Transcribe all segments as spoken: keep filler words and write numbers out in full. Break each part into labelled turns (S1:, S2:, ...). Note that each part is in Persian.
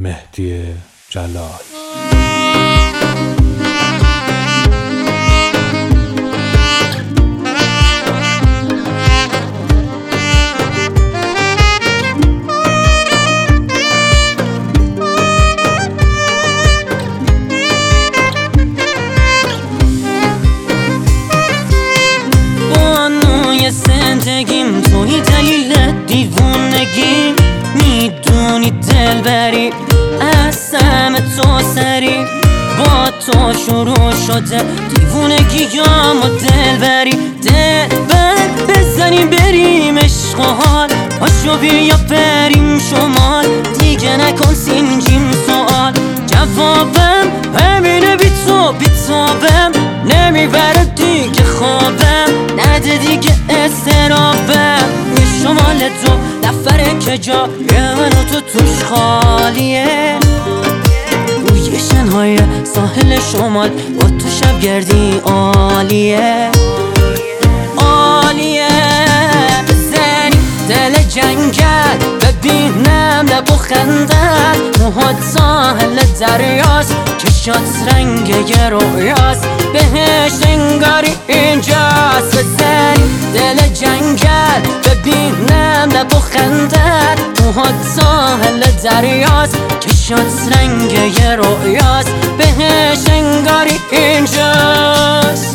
S1: مهدی جلال.
S2: زندگیم توی دلیل دیوونگی، میدونی دلبری از همه تو سری، با تو شروع شده دیوونگیام و دلبری. دلبر بزنیم بریم عشق و حال، پاشو بیا بریم شمال، دیگه نکن سینجیم سوال. جوابم همینه، بی تو بیتابم، نمیبره دیگه خوابم، نده دیگه استرابم. یه شمال دو نفره که جای من و تو توش خالیه، روی شنهای ساحل شمال با تو شبگردی عالیه عالیه. بزنی دل جنگل ببینم لب و خندت، موهات ساحل دریاست، چشات رنگ یه رویاست، بهش انگاری اینجاست. بزنی دل جنگل ببینم لب و خندت، موهات ساحل دریاست، چشات رنگ یه رویاست، بهش انگاری اینجاست.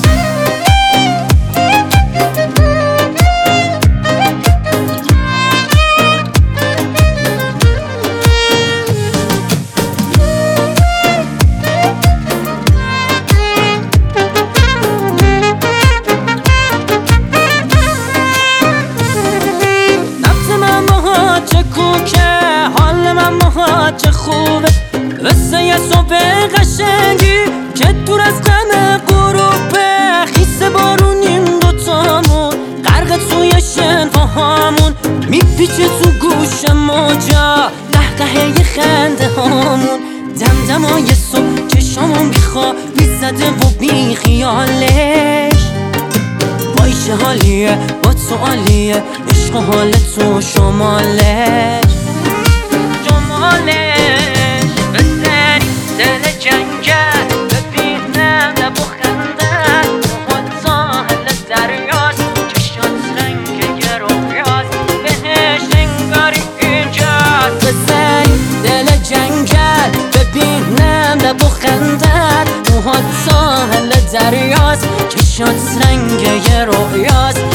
S2: حال من باهات چه خوبه، قصه یه صبح قشنگی که دور از غم غروبه. خیس بارونیم دوتامون، غرق توی شنفاهامون، میپیچه تو گوش موجا قهقه یه خنده هامون. دمدمای صبح چشامون بیخوابی زده و بی خیالش، وای چه حالیه با تو عالیه، عشق و حال تو شمالش شمالش. بزنی دل جنگل ببینم لب و خندت، موهات ساحل دریاست، چشات رنگ یه رویاست، بهش انگاری اینجاست. بزنی دل جنگل ببینم لب و خندت، موهات ساحل دریاست، چشات رنگ یه رویاست،